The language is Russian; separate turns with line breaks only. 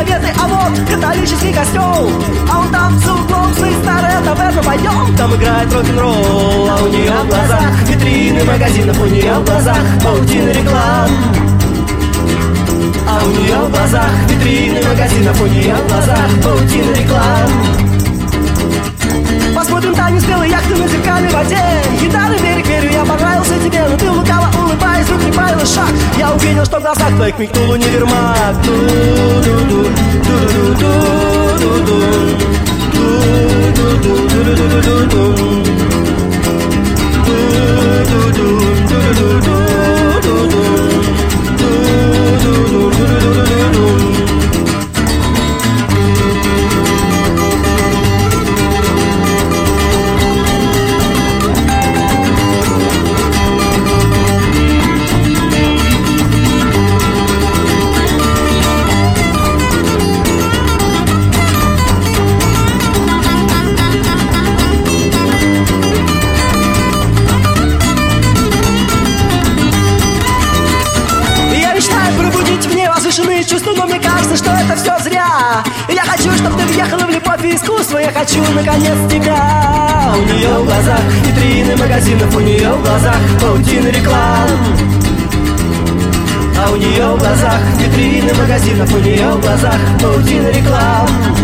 заветы, а вот католический костел. А он там за углом стоит старая таверна, пойдем, там играет рок-н-ролл. А у нее в глазах витрины магазинов, у нее в глазах паутины реклам. А у нее в глазах витрины магазинов, у нее в глазах паутины реклам. Посмотрим танец белой яхты на зеркальной воде. Гитарный берег, верю, я понравился тебе, но ты лукаво улыбаясь, вдруг прибавила шаг. Я увидел, что в глазах твоих мелькнул универмаг. Чувства, но мне кажется, что это все зря. Я хочу, чтобы ты въехала в любовь и искусство. Я хочу, наконец, тебя. У нее в глазах витрины магазинов, у нее в глазах паутины реклам. А у нее в глазах витрины магазинов, у нее в глазах паутины реклам.